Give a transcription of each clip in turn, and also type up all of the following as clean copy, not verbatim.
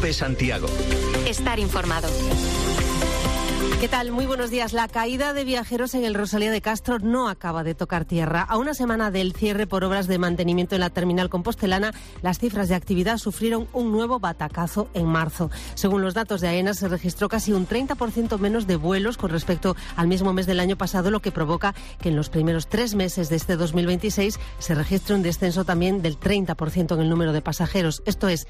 COPE Santiago. Estar informado. ¿Qué tal? Muy buenos días. La caída de viajeros en el Rosalía de Castro no acaba de tocar tierra. A una semana del cierre por obras de mantenimiento en la terminal compostelana, las cifras de actividad sufrieron un nuevo batacazo en marzo. Según los datos de AENA, se registró casi un 30% menos de vuelos con respecto al mismo mes del año pasado, lo que provoca que en los primeros 3 meses de este 2026 se registre un descenso también del 30% en el número de pasajeros. Esto es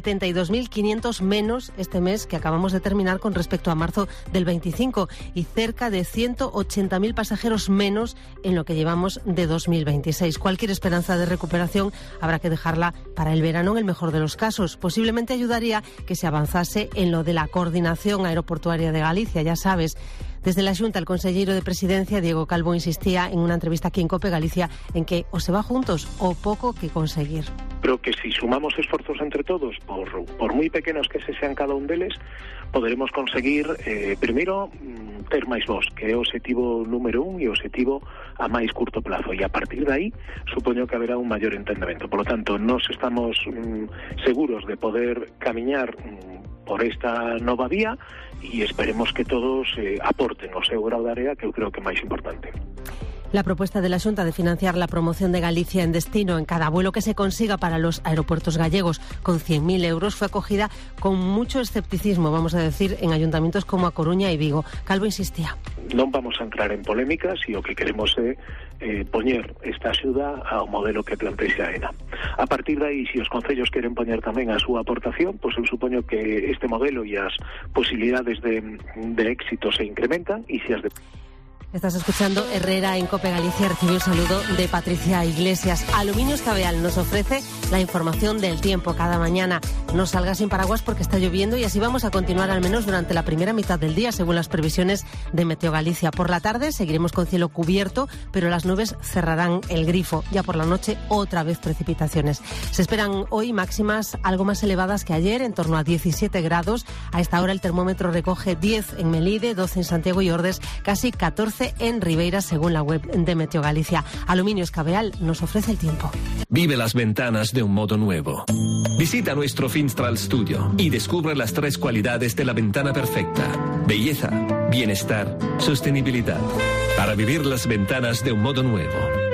72.500 menos este mes que acabamos de terminar con respecto a marzo del 25 y cerca de 180.000 pasajeros menos en lo que llevamos de 2026. Cualquier esperanza de recuperación habrá que dejarla para el verano en el mejor de los casos. Posiblemente ayudaría que se avanzase en lo de la coordinación aeroportuaria de Galicia, ya sabes. Desde la Xunta, el consellero de Presidencia, Diego Calvo, insistía en una entrevista aquí en COPE Galicia en que o se va juntos o poco que conseguir. Creo que si sumamos esforzos entre todos, por muy pequenos que se sean cada un deles, poderemos conseguir, primeiro, ter máis voz, que é o objetivo número 1 e o objetivo a máis curto plazo. E a partir de aí, supoño que haberá un maior entendemento. Por lo tanto, nos estamos seguros de poder camiñar por esta nova vía e esperemos que todos aporten o seu grau de area, que eu creo que é máis importante. La propuesta de la Xunta de financiar la promoción de Galicia en destino en cada vuelo que se consiga para los aeropuertos gallegos con 100.000 euros fue acogida con mucho escepticismo, vamos a decir, en ayuntamientos como A Coruña y Vigo. Calvo insistía. Non vamos a entrar en polémicas e o que queremos é poñer esta axuda ao modelo que plantexa AENA. A partir de aí, se os concellos queren poñer tamén a súa aportación, pois eu supoño que este modelo e as posibilidades de éxito se incrementan e se as de... Estás escuchando Herrera en COPE Galicia. Recibe un saludo de Patricia Iglesias. Aluminios Cabeal nos ofrece la información del tiempo cada mañana. No salgas sin paraguas porque está lloviendo y así vamos a continuar al menos durante la primera mitad del día, según las previsiones de Meteo Galicia. Por la tarde seguiremos con cielo cubierto, pero las nubes cerrarán el grifo. Ya por la noche otra vez precipitaciones. Se esperan hoy máximas algo más elevadas que ayer, en torno a 17 grados. A esta hora el termómetro recoge 10 en Melide, 12 en Santiago y Ordes, casi 14 en Ribeira, según la web de Meteo Galicia. Aluminios Cabeal nos ofrece el tiempo. Vive las ventanas de un modo nuevo. Visita nuestro Finstral Studio y descubre las 3 cualidades de la ventana perfecta: belleza, bienestar, sostenibilidad. Para vivir las ventanas de un modo nuevo.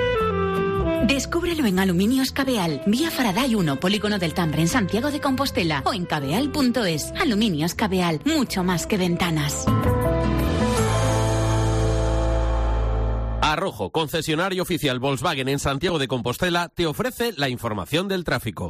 Descúbrelo en Aluminios Cabeal, vía Faraday 1, Polígono del Tambre, en Santiago de Compostela, o en cabeal.es. Aluminios Cabeal, mucho más que ventanas. Arrojo, concesionario oficial Volkswagen en Santiago de Compostela, te ofrece la información del tráfico.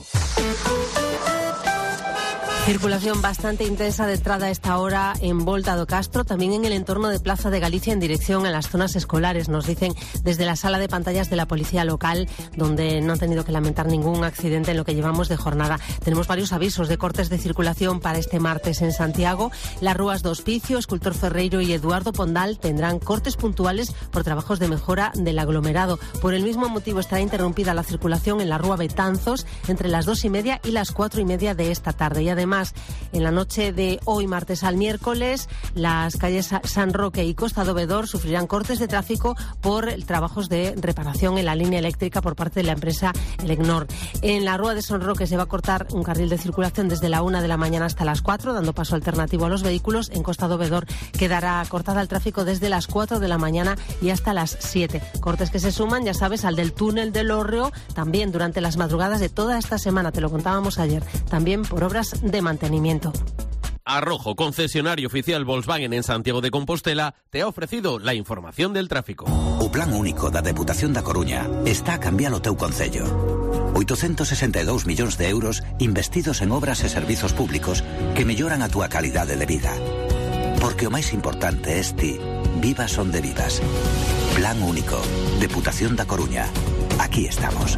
Circulación bastante intensa de entrada a esta hora en Volta do Castro, también en el entorno de Plaza de Galicia en dirección a las zonas escolares. Nos dicen desde la sala de pantallas de la policía local, donde no han tenido que lamentar ningún accidente en lo que llevamos de jornada. Tenemos varios avisos de cortes de circulación para este martes en Santiago. Las Rúas do Hospicio, Escultor Ferreiro y Eduardo Pondal tendrán cortes puntuales por trabajos de mejora del aglomerado. Por el mismo motivo estará interrumpida la circulación en la Rúa Betanzos entre las 2:30 y las 4:30 de esta tarde. Y además, en la noche de hoy, martes al miércoles, las calles San Roque y Costa do Vedor sufrirán cortes de tráfico por trabajos de reparación en la línea eléctrica por parte de la empresa Elecnor. En la Rúa de San Roque se va a cortar un carril de circulación desde la 1 de la mañana hasta las 4, dando paso alternativo a los vehículos. En Costa do Vedor quedará cortada el tráfico desde las 4 de la mañana y hasta las 7. Cortes que se suman, ya sabes, al del túnel del Hórreo, también durante las madrugadas de toda esta semana, te lo contábamos ayer, también por obras de mantenimiento. Arrojo, concesionario oficial Volkswagen en Santiago de Compostela, te ha ofrecido la información del tráfico. O Plan Único da Deputación da Coruña está a cambiar o teu concello. 862 millóns de euros investidos en obras e servizos públicos que melloran a túa calidade de vida. Porque o máis importante é ti, vivas onde vivas. Plan Único, Deputación da Coruña. Aquí estamos.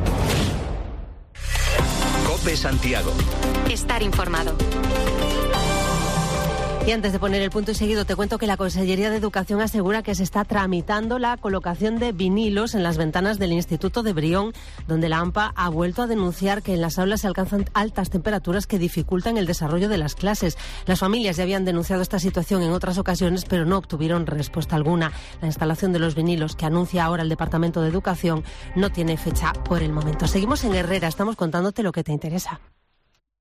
COPE Santiago. Estar informado. Y antes de poner el punto y seguido, te cuento que la Consellería de Educación asegura que se está tramitando la colocación de vinilos en las ventanas del Instituto de Brión, donde la AMPA ha vuelto a denunciar que en las aulas se alcanzan altas temperaturas que dificultan el desarrollo de las clases. Las familias ya habían denunciado esta situación en otras ocasiones, pero no obtuvieron respuesta alguna. La instalación de los vinilos que anuncia ahora el Departamento de Educación no tiene fecha por el momento. Seguimos en Herrera, estamos contándote lo que te interesa.